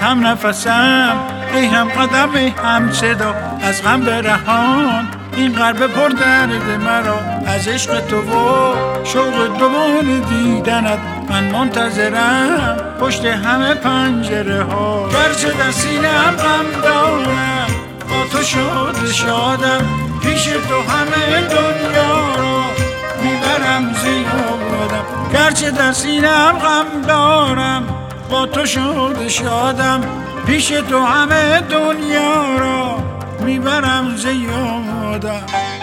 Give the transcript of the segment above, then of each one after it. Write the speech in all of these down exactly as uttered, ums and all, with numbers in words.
هم نفسم، ای هم قدم، ای هم صدا، از غم برهان این قلب پر درد مرا. از عشق تو و شوق دوباره دیدنت من منتظرم پشت همه پنجره ها. گرچه در سینه‌ام غم دارم، با تو شاد شادم، پیش تو همه دنیا را میبرم زیادم. گرچه در سینه‌ام غم دارم، با تو شاد شادم، پیش تو همه دنیا را میبرم زیادم.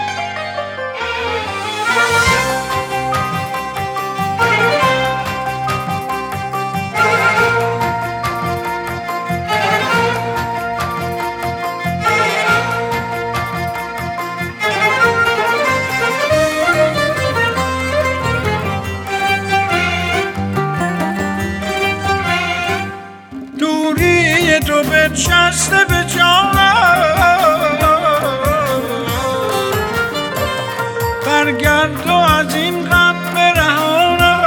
دوری تو بنشسته به جانم، برگرد و از این غم برهانم.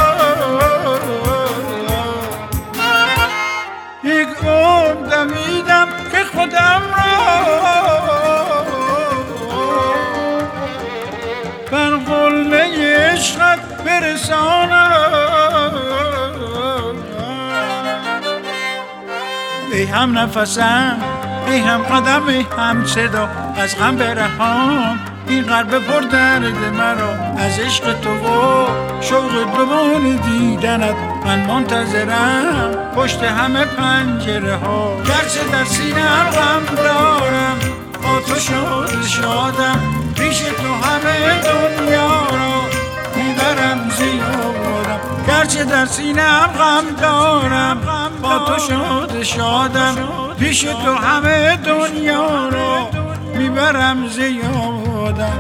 یک عمر دمیدم که خودم را بر قله عشقت برسانم. ای هم نفسم، ای هم قدم، ای هم صدا، از غم برهان این قلب پر درد مرا. از عشق تو و شوق دوباره دیدنت من منتظرم پشت همه پنجره ها. گرچه در سینه‌ام غم دارم، با تو شاد شادم، پیش تو همه دنیا را میبرم زیادم. گرچه در سینه‌ام غم دارم، با تو شاد شادم، پیش تو همه دنیا را میبرم زیادم.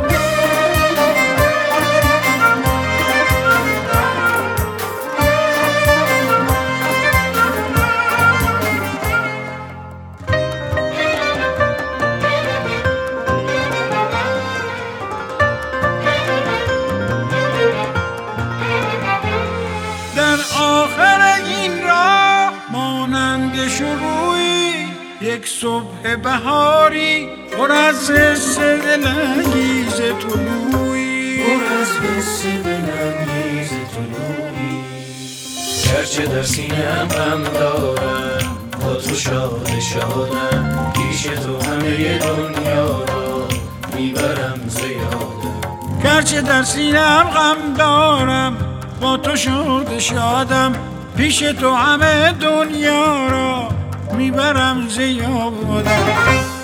در آخر این راه مانند شروعی یک صبح بهاری پر از حس دلانگیز طلوعی، پر از حس دلانگیز طلوعی. گرچه در سینه‌ام غم دارم، با تو شاد شادم، پیش تو همه دنیا را میبرم زیادم. گرچه در سینه‌ام غم دارم، با تو شاد شادم، پیش تو همه دنیا را میبرم زیادم.